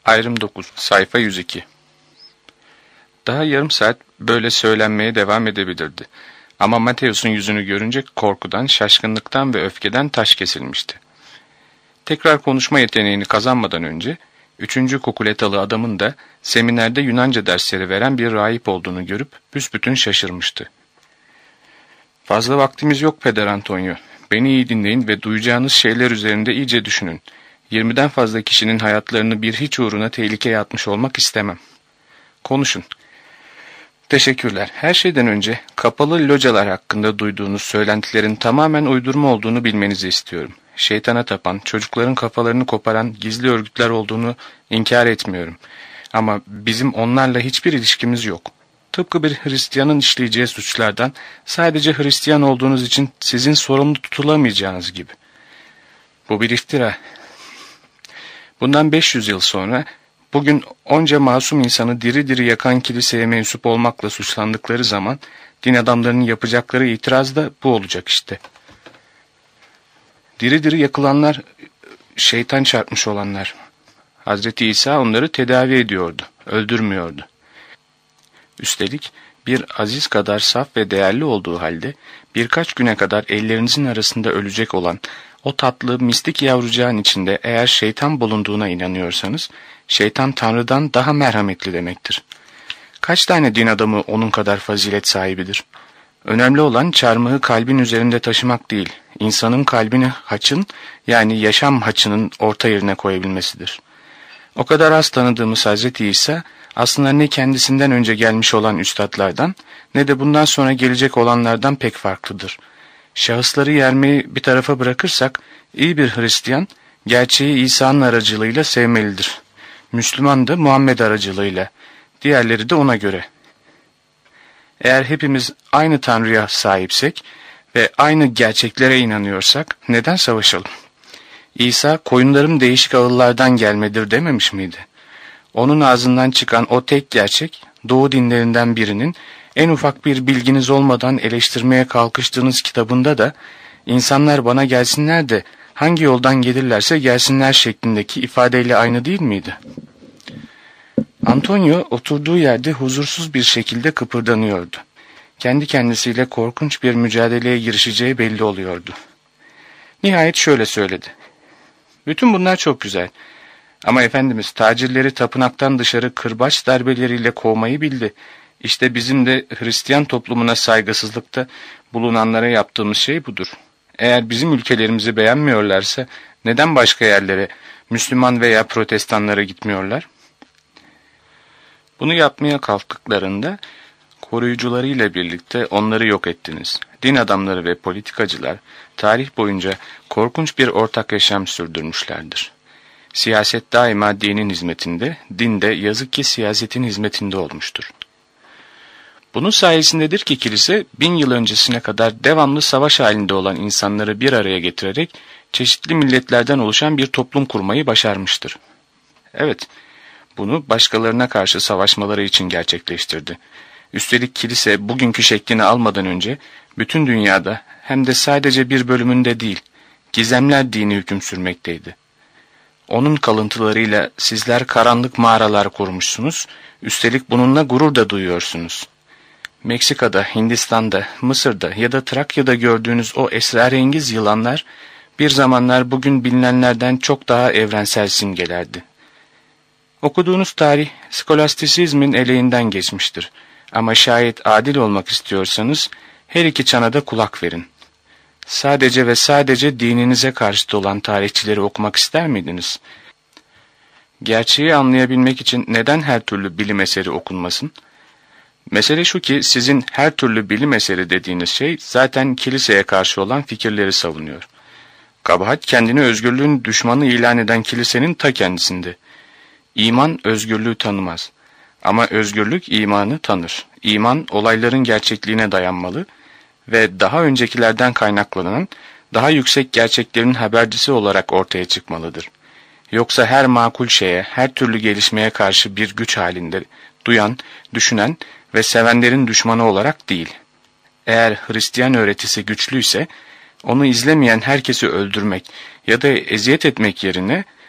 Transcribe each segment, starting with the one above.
Ayrım 9, sayfa 102. Daha yarım saat böyle söylenmeye devam edebilirdi. Ama Matthäus'un yüzünü görünce korkudan, şaşkınlıktan ve öfkeden taş kesilmişti. Tekrar konuşma yeteneğini kazanmadan önce, 3. Kukuletalı adamın da seminerde Yunanca dersleri veren bir rahip olduğunu görüp büsbütün şaşırmıştı. "Fazla vaktimiz yok Peder Antonio. Beni iyi dinleyin ve duyacağınız şeyler üzerinde iyice düşünün. 20'den fazla kişinin hayatlarını bir hiç uğruna tehlikeye atmış olmak istemem. Konuşun." "Teşekkürler. Her şeyden önce kapalı localar hakkında duyduğunuz söylentilerin tamamen uydurma olduğunu bilmenizi istiyorum. Şeytana tapan, çocukların kafalarını koparan gizli örgütler olduğunu inkar etmiyorum. Ama bizim onlarla hiçbir ilişkimiz yok. Tıpkı bir Hristiyanın işleyeceği suçlardan sadece Hristiyan olduğunuz için sizin sorumlu tutulamayacağınız gibi. Bu bir iftira. Bundan 500 yıl sonra bugün onca masum insanı diri diri yakan kiliseye mensup olmakla suçlandıkları zaman din adamlarının yapacakları itiraz da bu olacak işte. Diri diri yakılanlar şeytan çarpmış olanlar. Hazreti İsa onları tedavi ediyordu, öldürmüyordu. Üstelik bir aziz kadar saf ve değerli olduğu halde birkaç güne kadar ellerinizin arasında ölecek olan o tatlı mistik yavrucağın içinde eğer şeytan bulunduğuna inanıyorsanız, şeytan Tanrı'dan daha merhametli demektir. Kaç tane din adamı onun kadar fazilet sahibidir? Önemli olan çarmıhı kalbin üzerinde taşımak değil, insanın kalbini haçın yani yaşam haçının orta yerine koyabilmesidir. O kadar az tanıdığımız Hazreti İsa, aslında ne kendisinden önce gelmiş olan üstadlardan ne de bundan sonra gelecek olanlardan pek farklıdır. Şahısları yermeyi bir tarafa bırakırsak, iyi bir Hristiyan, gerçeği İsa'nın aracılığıyla sevmelidir. Müslüman da Muhammed aracılığıyla, diğerleri de ona göre. Eğer hepimiz aynı Tanrı'ya sahipsek ve aynı gerçeklere inanıyorsak, neden savaşalım? İsa, koyunlarım değişik ağıllardan gelmedir dememiş miydi? Onun ağzından çıkan o tek gerçek, Doğu dinlerinden birinin en ufak bir bilginiz olmadan eleştirmeye kalkıştığınız kitabında da insanlar bana gelsinler de hangi yoldan gelirlerse gelsinler şeklindeki ifadeyle aynı değil miydi? Antonio oturduğu yerde huzursuz bir şekilde kıpırdanıyordu. Kendi kendisiyle korkunç bir mücadeleye girişeceği belli oluyordu. Nihayet şöyle söyledi. "Bütün bunlar çok güzel. Ama Efendimiz tacirleri tapınaktan dışarı kırbaç darbeleriyle kovmayı bildi. İşte bizim de Hristiyan toplumuna saygısızlıkta bulunanlara yaptığımız şey budur. Eğer bizim ülkelerimizi beğenmiyorlarsa neden başka yerlere, Müslüman veya Protestanlara gitmiyorlar? Bunu yapmaya kalktıklarında koruyucularıyla birlikte onları yok ettiniz. Din adamları ve politikacılar tarih boyunca korkunç bir ortak yaşam sürdürmüşlerdir. Siyaset daima dinin hizmetinde, din de yazık ki siyasetin hizmetinde olmuştur. Bunun sayesindedir ki kilise 1000 yıl öncesine kadar devamlı savaş halinde olan insanları bir araya getirerek çeşitli milletlerden oluşan bir toplum kurmayı başarmıştır. Evet, bunu başkalarına karşı savaşmaları için gerçekleştirdi. Üstelik kilise bugünkü şeklini almadan önce bütün dünyada hem de sadece bir bölümünde değil, gizemler dini hüküm sürmekteydi. Onun kalıntılarıyla sizler karanlık mağaralar kurmuşsunuz, üstelik bununla gurur da duyuyorsunuz. Meksika'da, Hindistan'da, Mısır'da ya da Trakya'da gördüğünüz o esrarengiz yılanlar, bir zamanlar bugün bilinenlerden çok daha evrensel simgelerdi. Okuduğunuz tarih, skolastisizmin eleğinden geçmiştir. Ama şayet adil olmak istiyorsanız, her iki çana da kulak verin. Sadece ve sadece dininize karşıt olan tarihçileri okumak ister miydiniz? Gerçeği anlayabilmek için neden her türlü bilim eseri okunmasın? Mesele şu ki sizin her türlü bilim eseri dediğiniz şey zaten kiliseye karşı olan fikirleri savunuyor. Kabahat kendini özgürlüğün düşmanı ilan eden kilisenin ta kendisinde. İman özgürlüğü tanımaz. Ama özgürlük imanı tanır. İman olayların gerçekliğine dayanmalı ve daha öncekilerden kaynaklanan daha yüksek gerçeklerin habercisi olarak ortaya çıkmalıdır. Yoksa her makul şeye, her türlü gelişmeye karşı bir güç halinde duyan, düşünen ve sevenlerin düşmanı olarak değil. Eğer Hristiyan öğretisi güçlüyse, onu izlemeyen herkesi öldürmek ya da eziyet etmek yerine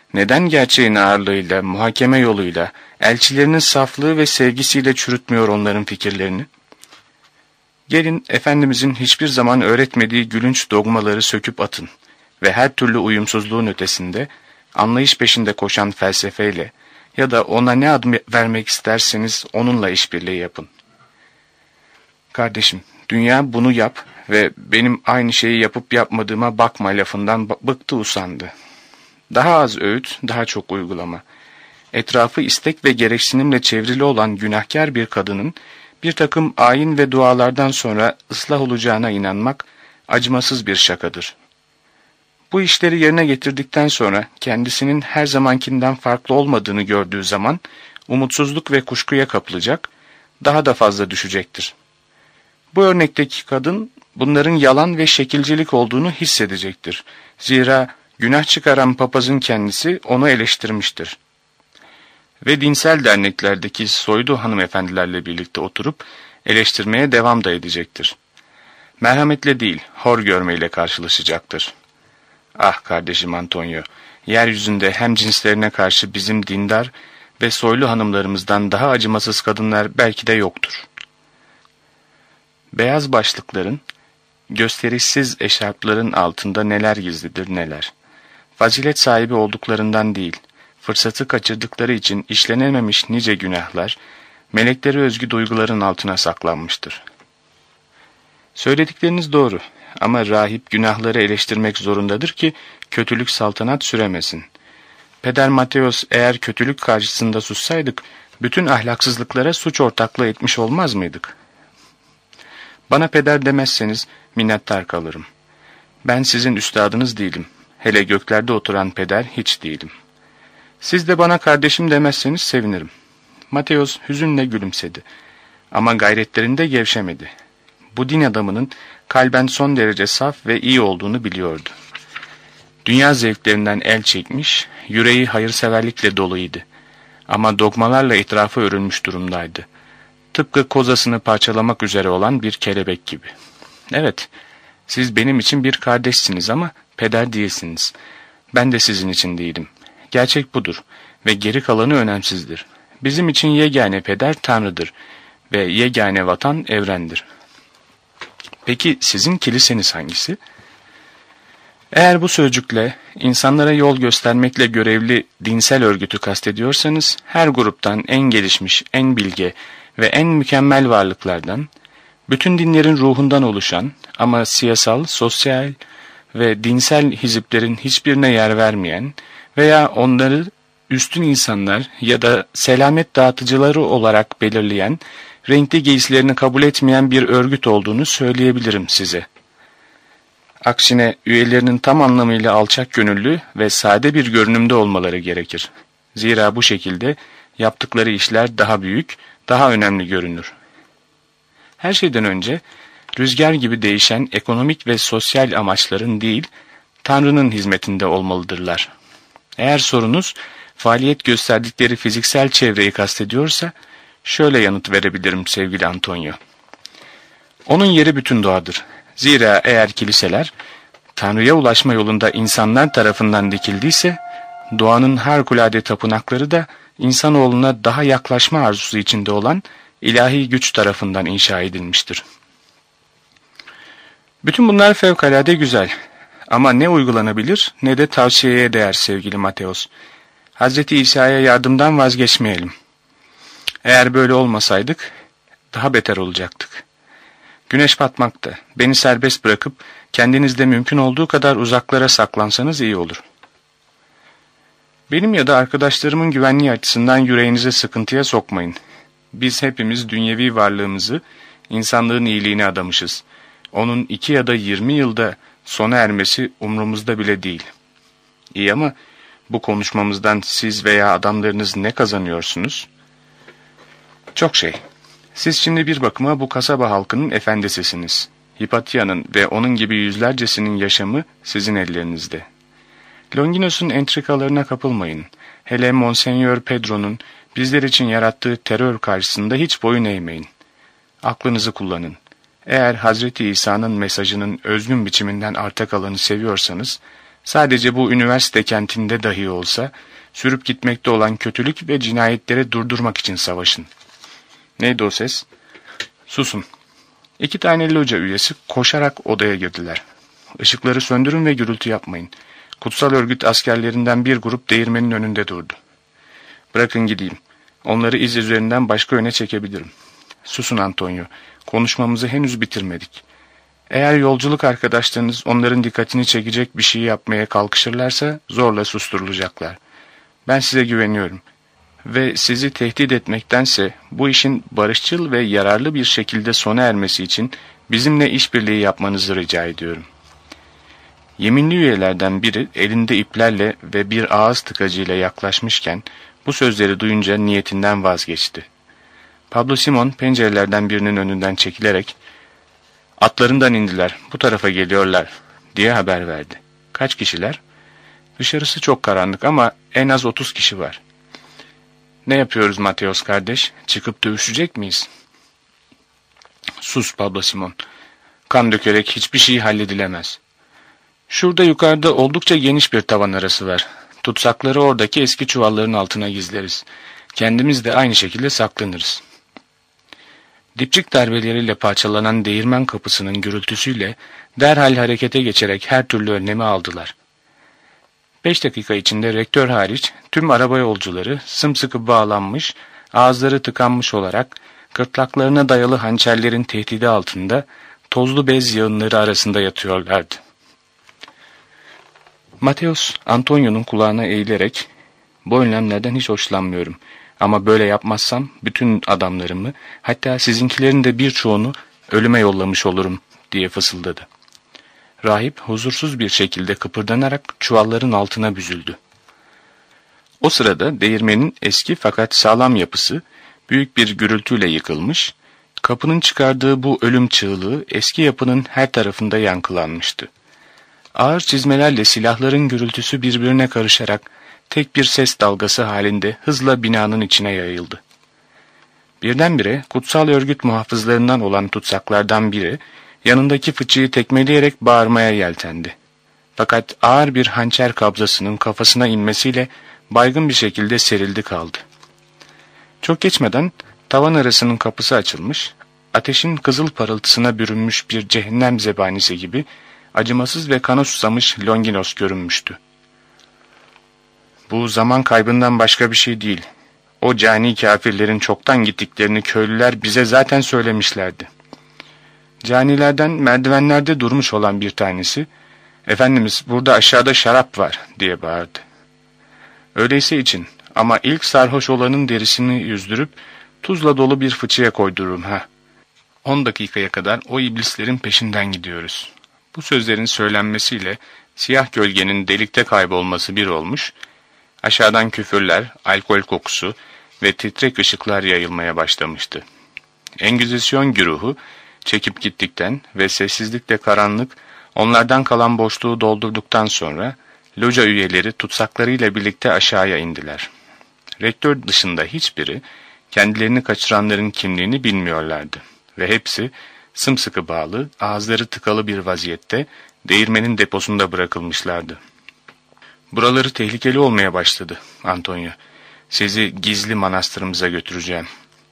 Neden gerçeğin ağırlığıyla, muhakeme yoluyla, elçilerinin saflığı ve sevgisiyle çürütmüyor onların fikirlerini? Gelin Efendimizin hiçbir zaman öğretmediği gülünç dogmaları söküp atın ve her türlü uyumsuzluğun ötesinde, anlayış peşinde koşan felsefeyle ya da ona ne ad vermek isterseniz onunla işbirliği yapın. Kardeşim, dünya bunu yap ve benim aynı şeyi yapıp yapmadığıma bakma lafından bıktı usandı. Daha az öğüt, daha çok uygulama. Etrafı istek ve gereksinimle çevrili olan günahkar bir kadının bir takım ayin ve dualardan sonra ıslah olacağına inanmak acımasız bir şakadır. Bu işleri yerine getirdikten sonra kendisinin her zamankinden farklı olmadığını gördüğü zaman umutsuzluk ve kuşkuya kapılacak, daha da fazla düşecektir. Bu örnekteki kadın bunların yalan ve şekilcilik olduğunu hissedecektir. Zira günah çıkaran papazın kendisi onu eleştirmiştir. Ve dinsel derneklerdeki soylu hanımefendilerle birlikte oturup eleştirmeye devam da edecektir. Merhametle değil, hor görmeyle karşılaşacaktır. Ah kardeşim Antonio, yeryüzünde hem cinslerine karşı bizim dindar ve soylu hanımlarımızdan daha acımasız kadınlar belki de yoktur. Beyaz başlıkların, gösterişsiz eşarpların altında neler gizlidir neler. Fazilet sahibi olduklarından değil, fırsatı kaçırdıkları için işlenememiş nice günahlar, meleklere özgü duyguların altına saklanmıştır. Söyledikleriniz doğru ama rahip günahları eleştirmek zorundadır ki kötülük saltanat süremesin. Peder Mateos eğer kötülük karşısında sussaydık, bütün ahlaksızlıklara suç ortaklığı etmiş olmaz mıydık? Bana peder demezseniz minnettar kalırım. Ben sizin üstadınız değilim. Hele göklerde oturan peder hiç değilim. Siz de bana kardeşim demezseniz sevinirim. Mateos hüzünle gülümsedi. Ama gayretlerinde gevşemedi. Bu din adamının kalben son derece saf ve iyi olduğunu biliyordu. Dünya zevklerinden el çekmiş, yüreği hayırseverlikle doluydu. Ama dogmalarla etrafı örülmüş durumdaydı. Tıpkı kozasını parçalamak üzere olan bir kelebek gibi. Evet, siz benim için bir kardeşsiniz ama peder değilsiniz. Ben de sizin için değilim. Gerçek budur ve geri kalanı önemsizdir. Bizim için yegane peder Tanrı'dır ve yegane vatan evrendir. Peki sizin kiliseniz hangisi? Eğer bu sözcükle insanlara yol göstermekle görevli dinsel örgütü kastediyorsanız, her gruptan en gelişmiş, en bilge ve en mükemmel varlıklardan, bütün dinlerin ruhundan oluşan ama siyasal, sosyal ve dinsel hiziplerin hiçbirine yer vermeyen veya onları üstün insanlar ya da selamet dağıtıcıları olarak belirleyen, renkli giysilerini kabul etmeyen bir örgüt olduğunu söyleyebilirim size. Aksine üyelerinin tam anlamıyla alçak gönüllü ve sade bir görünümde olmaları gerekir. Zira bu şekilde yaptıkları işler daha büyük, daha önemli görünür. Her şeyden önce rüzgar gibi değişen ekonomik ve sosyal amaçların değil, Tanrı'nın hizmetinde olmalıdırlar. Eğer sorunuz faaliyet gösterdikleri fiziksel çevreyi kastediyorsa, şöyle yanıt verebilirim sevgili Antonio. Onun yeri bütün doğadır. Zira eğer kiliseler, Tanrı'ya ulaşma yolunda insanlar tarafından dikildiyse, doğanın harikulade tapınakları da insanoğluna daha yaklaşma arzusu içinde olan ilahi güç tarafından inşa edilmiştir. Bütün bunlar fevkalade güzel ama ne uygulanabilir ne de tavsiyeye değer sevgili Mateos. Hazreti İsa'ya yardımdan vazgeçmeyelim. Eğer böyle olmasaydık daha beter olacaktık. Güneş batmakta. Beni serbest bırakıp kendinizde mümkün olduğu kadar uzaklara saklansanız iyi olur. Benim ya da arkadaşlarımın güvenliği açısından yüreğinize sıkıntıya sokmayın. Biz hepimiz dünyevi varlığımızı insanlığın iyiliğine adamışız. Onun 2 ya da 20 yılda sona ermesi umrumuzda bile değil. İyi ama bu konuşmamızdan siz veya adamlarınız ne kazanıyorsunuz? Çok şey. Siz şimdi bir bakıma bu kasaba halkının efendisisiniz. Hipatya'nın ve onun gibi yüzlercesinin yaşamı sizin ellerinizde. Longinos'un entrikalarına kapılmayın. Hele Monseñor Pedro'nun bizler için yarattığı terör karşısında hiç boyun eğmeyin. Aklınızı kullanın. Eğer Hazreti İsa'nın mesajının özgün biçiminden arta kalanı seviyorsanız, Sadece bu üniversite kentinde dahi olsa sürüp gitmekte olan kötülük ve cinayetleri durdurmak için savaşın. Neydi o ses? Susun. 2 tane loca üyesi koşarak odaya girdiler. Işıkları söndürün ve gürültü yapmayın. Kutsal örgüt askerlerinden bir grup değirmenin önünde durdu. Bırakın gideyim. Onları iz üzerinden başka yöne çekebilirim. Susun Antonio. Konuşmamızı henüz bitirmedik. Eğer yolculuk arkadaşlarınız onların dikkatini çekecek bir şey yapmaya kalkışırlarsa zorla susturulacaklar. Ben size güveniyorum. Ve sizi tehdit etmektense bu işin barışçıl ve yararlı bir şekilde sona ermesi için bizimle işbirliği yapmanızı rica ediyorum. Yeminli üyelerden biri elinde iplerle ve bir ağız tıkacıyla yaklaşmışken bu sözleri duyunca niyetinden vazgeçti. Pablo Simon pencerelerden birinin önünden çekilerek "Atlarından indiler, bu tarafa geliyorlar," diye haber verdi. "Kaç kişiler?" "Dışarısı çok karanlık ama en az 30 kişi var." "Ne yapıyoruz Mateos kardeş? Çıkıp dövüşecek miyiz?" "Sus Pablo Simon. Kan dökerek hiçbir şey halledilemez. Şurada yukarıda oldukça geniş bir tavan arası var. Tutsakları oradaki eski çuvalların altına gizleriz. Kendimiz de aynı şekilde saklanırız." Dipçik darbeleriyle parçalanan değirmen kapısının gürültüsüyle derhal harekete geçerek her türlü önlemi aldılar. 5 dakika içinde rektör hariç tüm araba yolcuları sımsıkı bağlanmış, ağızları tıkanmış olarak gırtlaklarına dayalı hançerlerin tehdidi altında tozlu bez yığınları arasında yatıyorlardı. Mateos, Antonio'nun kulağına eğilerek, "Bu önlemlerden hiç hoşlanmıyorum. Ama böyle yapmazsam bütün adamlarımı, hatta sizinkilerin de birçoğunu ölüme yollamış olurum," diye fısıldadı. Rahip huzursuz bir şekilde kıpırdanarak çuvalların altına büzüldü. O sırada değirmenin eski fakat sağlam yapısı büyük bir gürültüyle yıkılmış, kapının çıkardığı bu ölüm çığlığı eski yapının her tarafında yankılanmıştı. Ağır çizmelerle silahların gürültüsü birbirine karışarak tek bir ses dalgası halinde hızla binanın içine yayıldı. Birdenbire kutsal örgüt muhafızlarından olan tutsaklardan biri yanındaki fıçıyı tekmeleyerek bağırmaya yeltendi. Fakat ağır bir hançer kabzasının kafasına inmesiyle baygın bir şekilde serildi kaldı. Çok geçmeden tavan arasının kapısı açılmış, ateşin kızıl parıltısına bürünmüş bir cehennem zebanisi gibi acımasız ve kana susamış Longinos görünmüştü. "Bu zaman kaybından başka bir şey değil. O cani kafirlerin çoktan gittiklerini köylüler bize zaten söylemişlerdi." Canilerden merdivenlerde durmuş olan bir tanesi, "Efendimiz, burada aşağıda şarap var," diye bağırdı. "Öyleyse için, ama ilk sarhoş olanın derisini yüzdürüp tuzla dolu bir fıçıya koydururum ha. 10 dakikaya kadar o iblislerin peşinden gidiyoruz." Bu sözlerin söylenmesiyle siyah gölgenin delikte kaybolması bir olmuş, aşağıdan küfürler, alkol kokusu ve titrek ışıklar yayılmaya başlamıştı. Engizisyon güruhu çekip gittikten ve sessizlikle karanlık onlardan kalan boşluğu doldurduktan sonra loca üyeleri tutsaklarıyla birlikte aşağıya indiler. Rektör dışında hiçbiri kendilerini kaçıranların kimliğini bilmiyorlardı ve hepsi sımsıkı bağlı, ağızları tıkalı bir vaziyette değirmenin deposunda bırakılmışlardı. "Buraları tehlikeli olmaya başladı, Antonio. Sizi gizli manastırımıza götüreceğim."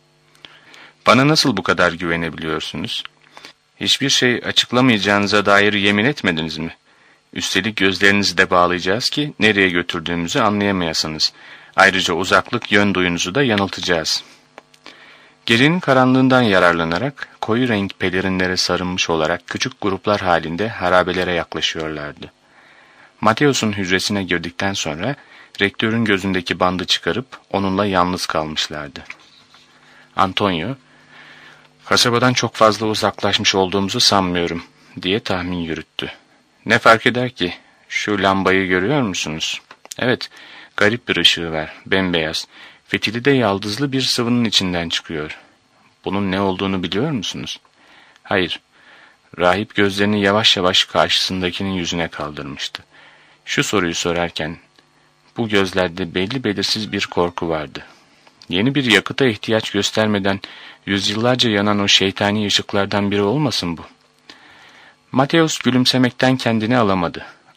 "Bana nasıl bu kadar güvenebiliyorsunuz? Hiçbir şey açıklamayacağınıza dair yemin etmediniz mi? Üstelik gözlerinizi de bağlayacağız ki nereye götürdüğümüzü anlayamayasınız. Ayrıca uzaklık yön duyunuzu da yanıltacağız." Gecenin karanlığından yararlanarak koyu renk pelerinlere sarılmış olarak küçük gruplar halinde harabelere yaklaşıyorlardı. Mateos'un hücresine girdikten sonra rektörün gözündeki bandı çıkarıp onunla yalnız kalmışlardı. Antonio, "Kasabadan çok fazla uzaklaşmış olduğumuzu sanmıyorum," diye tahmin yürüttü. "Ne fark eder ki? Şu lambayı görüyor musunuz? Evet, garip bir ışığı var, bembeyaz. Fitili de yaldızlı bir sıvının içinden çıkıyor. Bunun ne olduğunu biliyor musunuz?" "Hayır." Rahip gözlerini yavaş yavaş karşısındakinin yüzüne kaldırmıştı. Şu soruyu sorarken bu gözlerde belli belirsiz bir korku vardı. Yeni bir yakıta ihtiyaç göstermeden yüzyıllarca yanan o şeytani ışıklardan biri olmasın bu? Mateos gülümsemekten kendini alamadı.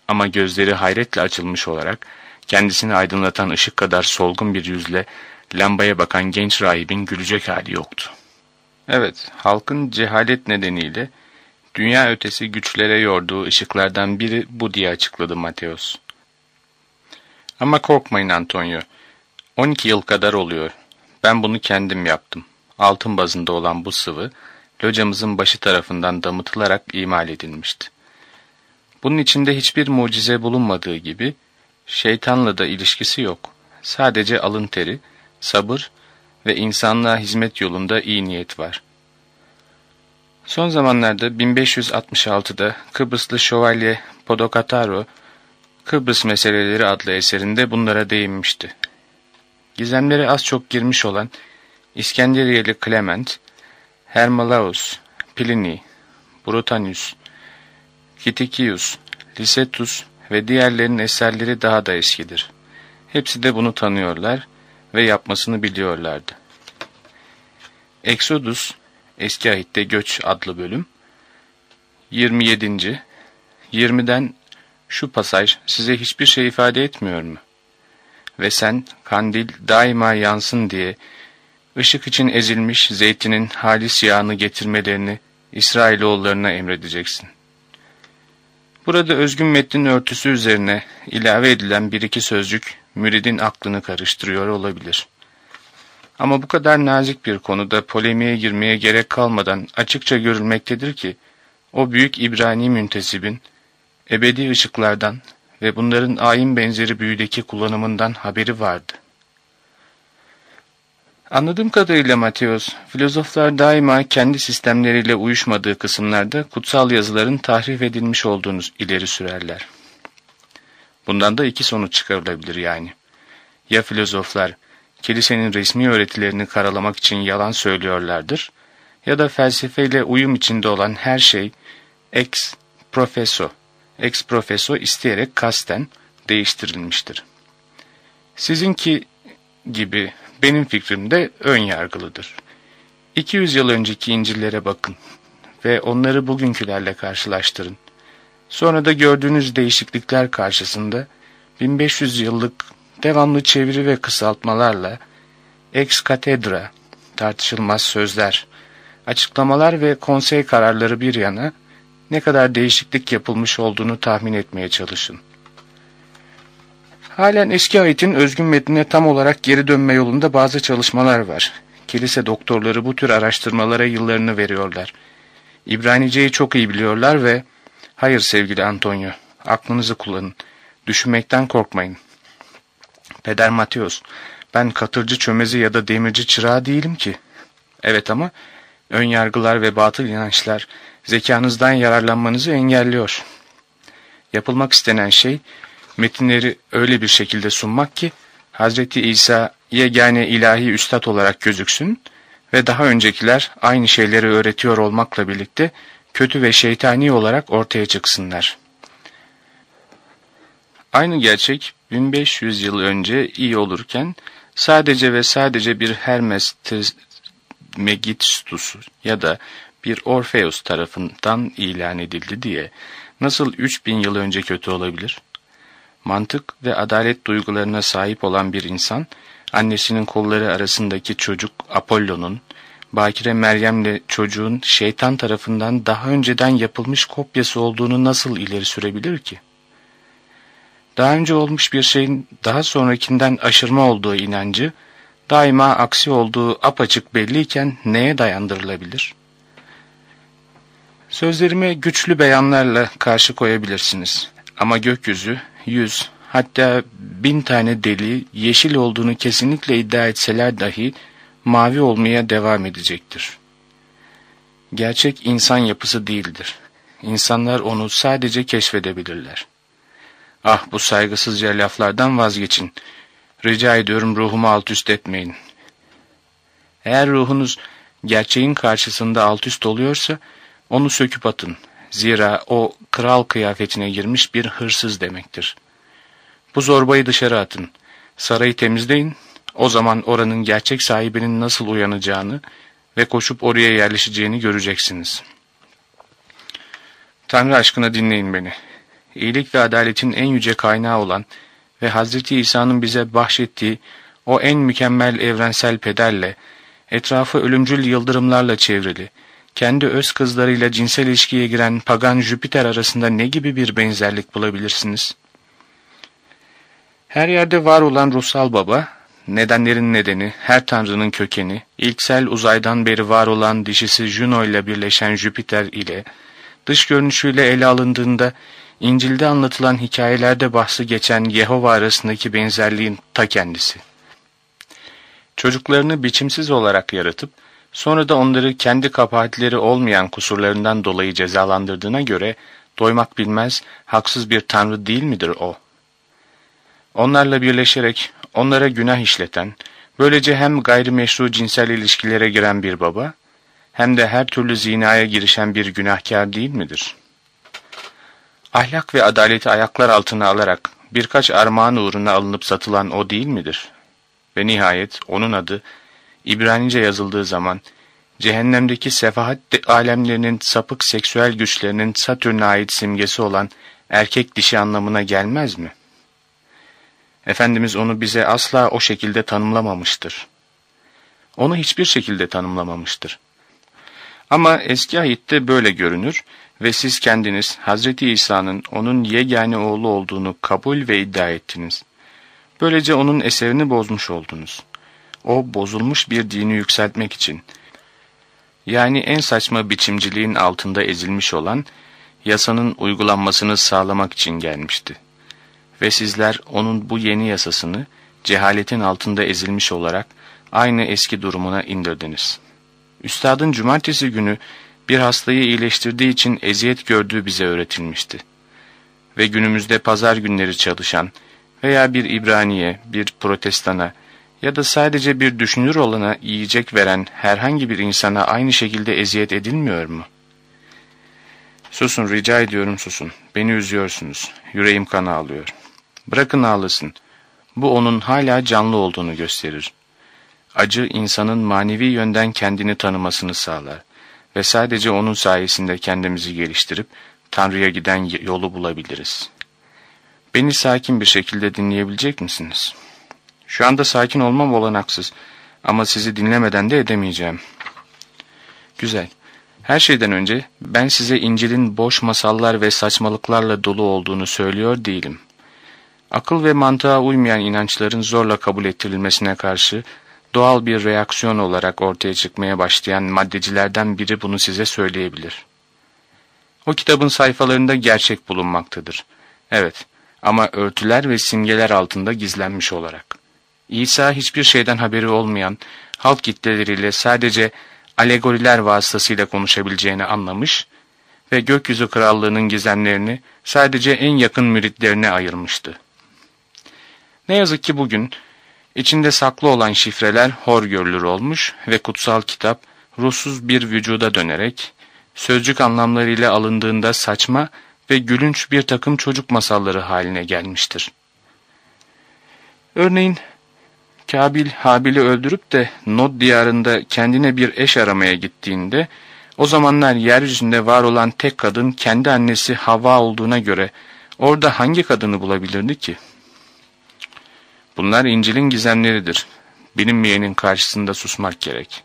Ama gözleri hayretle açılmış olarak kendisini aydınlatan ışık kadar solgun bir yüzle lambaya bakan genç rahibin gülecek hali yoktu. Evet, halkın cehalet nedeniyle dünya ötesi güçlere yorduğu ışıklardan biri bu diye açıkladı Mateos. Ama korkmayın Antonio, 12 yıl kadar oluyor. Ben bunu kendim yaptım. Altın bazında olan bu sıvı, locamızın başı tarafından damıtılarak imal edilmişti. Bunun içinde hiçbir mucize bulunmadığı gibi, şeytanla da ilişkisi yok. Sadece alın teri, sabır ve insanlığa hizmet yolunda iyi niyet var. Son zamanlarda 1566'da Kıbrıslı Şövalye Podokataro, Kıbrıs Meseleleri adlı eserinde bunlara değinmişti. Gizemlere az çok girmiş olan İskenderiyeli Clement, Hermolaus, Pliny, Brutanius, Kitikius, Licetus ve diğerlerinin eserleri daha da eskidir. Hepsi de bunu tanıyorlar ve yapmasını biliyorlardı. Exodus, Eski Ahit'te Göç adlı bölüm, 27. 20'den şu pasaj size hiçbir şey ifade etmiyor mu? Ve sen kandil daima yansın diye ışık için ezilmiş zeytinin halis yağını getirmelerini İsrailoğullarına emredeceksin. Burada özgün metnin örtüsü üzerine ilave edilen bir iki sözcük müridin aklını karıştırıyor olabilir. Ama bu kadar nazik bir konuda polemiğe girmeye gerek kalmadan açıkça görülmektedir ki, o büyük İbrani müntesibin ebedi ışıklardan ve bunların ayin benzeri büyüdeki kullanımından haberi vardı. Anladığım kadarıyla Mateos, filozoflar daima kendi sistemleriyle uyuşmadığı kısımlarda kutsal yazıların tahrif edilmiş olduğunu ileri sürerler. Bundan da iki sonuç çıkarılabilir yani. Ya filozoflar, kilisenin resmi öğretilerini karalamak için yalan söylüyorlardır, ya da felsefeyle uyum içinde olan her şey ex professo isteyerek kasten değiştirilmiştir. Sizinki gibi benim fikrim de ön yargılıdır. 200 yıl önceki İncil'lere bakın ve onları bugünkülerle karşılaştırın. Sonra da gördüğünüz değişiklikler karşısında 1500 yıllık devamlı çeviri ve kısaltmalarla ex cathedra, tartışılmaz sözler, açıklamalar ve konsey kararları bir yana ne kadar değişiklik yapılmış olduğunu tahmin etmeye çalışın. Halen eski ayetin özgün metnine tam olarak geri dönme yolunda bazı çalışmalar var. Kilise doktorları bu tür araştırmalara yıllarını veriyorlar. İbranice'yi çok iyi biliyorlar ve hayır sevgili Antonio, aklınızı kullanın, düşünmekten korkmayın. Peder Mateos, ben katırcı çömezi ya da demirci çırağı değilim ki. Evet ama ön yargılar ve batıl inançlar zekanızdan yararlanmanızı engelliyor. Yapılmak istenen şey, metinleri öyle bir şekilde sunmak ki Hazreti İsa yegane ilahi üstad olarak gözüksün ve daha öncekiler aynı şeyleri öğretiyor olmakla birlikte kötü ve şeytani olarak ortaya çıksınlar. Aynı gerçek 1500 yıl önce iyi olurken sadece ve sadece bir Hermes Megistus ya da bir Orpheus tarafından ilan edildi diye nasıl 3000 yıl önce kötü olabilir? Mantık ve adalet duygularına sahip olan bir insan, annesinin kolları arasındaki çocuk Apollo'nun, Bakire Meryem'le çocuğun şeytan tarafından daha önceden yapılmış kopyası olduğunu nasıl ileri sürebilir ki? Daha önce olmuş bir şeyin daha sonrakinden aşırma olduğu inancı, daima aksi olduğu apaçık belliyken neye dayandırılabilir? Sözlerime güçlü beyanlarla karşı koyabilirsiniz. Ama gökyüzü, 100, hatta 1000 tane deli yeşil olduğunu kesinlikle iddia etseler dahi mavi olmaya devam edecektir. Gerçek insan yapısı değildir. İnsanlar onu sadece keşfedebilirler. Ah, bu saygısızca laflardan vazgeçin. Rica ediyorum, ruhumu alt üst etmeyin. Eğer ruhunuz gerçeğin karşısında alt üst oluyorsa onu söküp atın. Zira o kral kıyafetine girmiş bir hırsız demektir. Bu zorbayı dışarı atın. Sarayı temizleyin. O zaman oranın gerçek sahibinin nasıl uyanacağını ve koşup oraya yerleşeceğini göreceksiniz. Tanrı aşkına dinleyin beni. iyilik ve adaletin en yüce kaynağı olan ve Hazreti İsa'nın bize bahşettiği o en mükemmel evrensel pederle, etrafı ölümcül yıldırımlarla çevrili, kendi öz kızlarıyla cinsel ilişkiye giren pagan Jüpiter arasında ne gibi bir benzerlik bulabilirsiniz? Her yerde var olan ruhsal baba, nedenlerin nedeni, her tanrının kökeni, ilksel uzaydan beri var olan dişisi Juno ile birleşen Jüpiter ile, dış görünüşüyle ele alındığında, İncil'de anlatılan hikayelerde bahsi geçen Yehova arasındaki benzerliğin ta kendisi. Çocuklarını biçimsiz olarak yaratıp, sonra da onları kendi kabahatleri olmayan kusurlarından dolayı cezalandırdığına göre, doymak bilmez, haksız bir tanrı değil midir o? Onlarla birleşerek, onlara günah işleten, böylece hem gayrimeşru cinsel ilişkilere giren bir baba, hem de her türlü zinaya girişen bir günahkar değil midir? Ahlak ve adaleti ayaklar altına alarak, birkaç armağan uğruna alınıp satılan o değil midir? Ve nihayet onun adı, İbranice yazıldığı zaman, cehennemdeki sefahat alemlerinin sapık seksüel güçlerinin Satürn'e ait simgesi olan erkek dişi anlamına gelmez mi? Efendimiz onu bize asla o şekilde tanımlamamıştır. Onu hiçbir şekilde tanımlamamıştır. Ama eski ahitte böyle görünür ve siz kendiniz Hazreti İsa'nın onun yegane oğlu olduğunu kabul ve iddia ettiniz. Böylece onun eserini bozmuş oldunuz. O bozulmuş bir dini yükseltmek için, yani en saçma biçimciliğin altında ezilmiş olan yasanın uygulanmasını sağlamak için gelmişti. Ve sizler onun bu yeni yasasını cehaletin altında ezilmiş olarak aynı eski durumuna indirdiniz. Üstadın cumartesi günü bir hastayı iyileştirdiği için eziyet gördüğü bize öğretilmişti. Ve günümüzde pazar günleri çalışan veya bir İbraniye, bir protestana ya da sadece bir düşünür olana yiyecek veren herhangi bir insana aynı şekilde eziyet edilmiyor mu? Susun, rica ediyorum susun. Beni üzüyorsunuz. Yüreğim kan ağlıyor. Bırakın ağlasın. Bu onun hala canlı olduğunu gösterir. Acı insanın manevi yönden kendini tanımasını sağlar ve sadece onun sayesinde kendimizi geliştirip Tanrı'ya giden yolu bulabiliriz. Beni sakin bir şekilde dinleyebilecek misiniz? Şu anda sakin olmam olanaksız ama sizi dinlemeden de edemeyeceğim. Güzel. Her şeyden önce ben size İncil'in boş masallar ve saçmalıklarla dolu olduğunu söylüyor değilim. Akıl ve mantığa uymayan inançların zorla kabul ettirilmesine karşı doğal bir reaksiyon olarak ortaya çıkmaya başlayan maddecilerden biri bunu size söyleyebilir. O kitabın sayfalarında gerçek bulunmaktadır. Evet, ama örtüler ve simgeler altında gizlenmiş olarak. İsa hiçbir şeyden haberi olmayan, halk kitleleriyle sadece alegoriler vasıtasıyla konuşabileceğini anlamış ve gökyüzü krallığının gizemlerini sadece en yakın müritlerine ayırmıştı. Ne yazık ki bugün, içinde saklı olan şifreler hor görülür olmuş ve kutsal kitap ruhsuz bir vücuda dönerek, sözcük anlamlarıyla alındığında saçma ve gülünç bir takım çocuk masalları haline gelmiştir. Örneğin, Kabil Habil'i öldürüp de Nod diyarında kendine bir eş aramaya gittiğinde, o zamanlar yeryüzünde var olan tek kadın kendi annesi Havva olduğuna göre orada hangi kadını bulabilirdi ki? Bunlar İncil'in gizemleridir. Bilinmeyenin karşısında susmak gerek.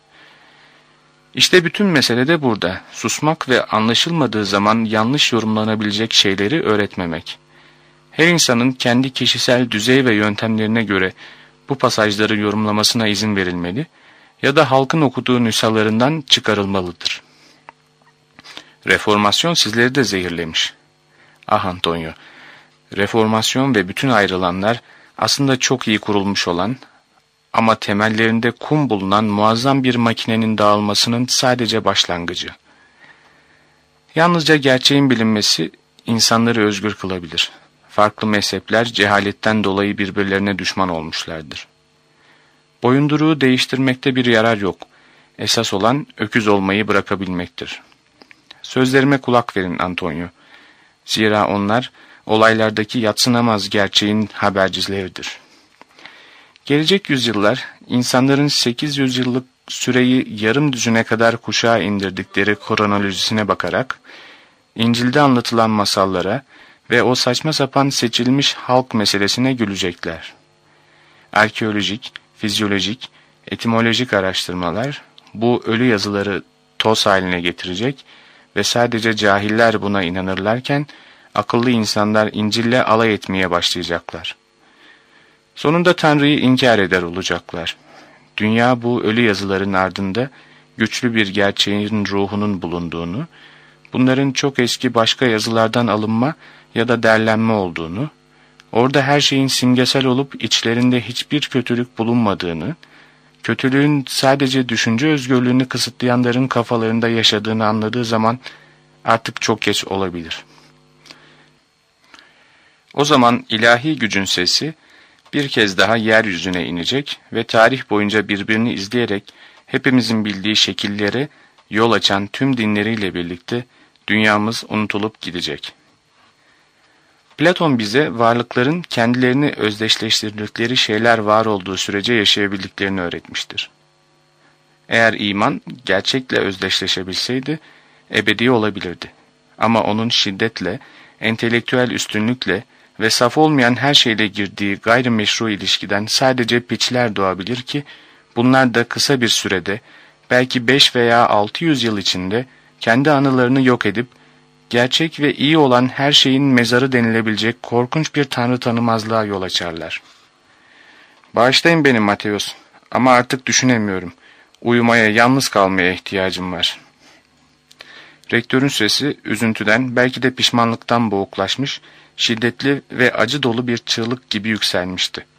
İşte bütün mesele de burada. Susmak ve anlaşılmadığı zaman yanlış yorumlanabilecek şeyleri öğretmemek. Her insanın kendi kişisel düzey ve yöntemlerine göre bu pasajları yorumlamasına izin verilmeli ya da halkın okuduğu nüshalarından çıkarılmalıdır. Reformasyon sizleri de zehirlemiş. Ah Antonio, reformasyon ve bütün ayrılanlar aslında çok iyi kurulmuş olan ama temellerinde kum bulunan muazzam bir makinenin dağılmasının sadece başlangıcı. Yalnızca gerçeğin bilinmesi insanları özgür kılabilir. Farklı mezhepler cehaletten dolayı birbirlerine düşman olmuşlardır. Boyunduruğu değiştirmekte bir yarar yok. Esas olan öküz olmayı bırakabilmektir. Sözlerime kulak verin Antonio. Zira onlar olaylardaki yadsınamaz gerçeğin habercileridir. Gelecek yüzyıllar insanların 800 yıllık süreyi yarım düzine kadar kuşağa indirdikleri kronolojisine bakarak İncil'de anlatılan masallara ve o saçma sapan seçilmiş halk meselesine gülecekler. Arkeolojik, fizyolojik, etimolojik araştırmalar bu ölü yazıları toz haline getirecek ve sadece cahiller buna inanırlarken akıllı insanlar İncil'le alay etmeye başlayacaklar. Sonunda Tanrı'yı inkar eder olacaklar. Dünya bu ölü yazıların ardında güçlü bir gerçeğin ruhunun bulunduğunu, bunların çok eski başka yazılardan alınma ya da derlenme olduğunu, orada her şeyin simgesel olup içlerinde hiçbir kötülük bulunmadığını, kötülüğün sadece düşünce özgürlüğünü kısıtlayanların kafalarında yaşadığını anladığı zaman artık çok geç olabilir. O zaman ilahi gücün sesi bir kez daha yeryüzüne inecek ve tarih boyunca birbirini izleyerek hepimizin bildiği şekillere yol açan tüm dinleriyle birlikte dünyamız unutulup gidecek. Platon bize varlıkların kendilerini özdeşleştirdikleri şeyler var olduğu sürece yaşayabildiklerini öğretmiştir. Eğer iman gerçekle özdeşleşebilseydi ebedi olabilirdi. Ama onun şiddetle, entelektüel üstünlükle ve saf olmayan her şeyle girdiği gayrimeşru ilişkiden sadece piçler doğabilir ki bunlar da kısa bir sürede, belki 5 veya 600 yıl içinde kendi anılarını yok edip gerçek ve iyi olan her şeyin mezarı denilebilecek korkunç bir tanrı tanımazlığa yol açarlar. Bağışlayın beni Mateos ama artık düşünemiyorum. Uyumaya, yalnız kalmaya ihtiyacım var. Rektörün sesi üzüntüden, belki de pişmanlıktan boğuklaşmış, şiddetli ve acı dolu bir çığlık gibi yükselmişti.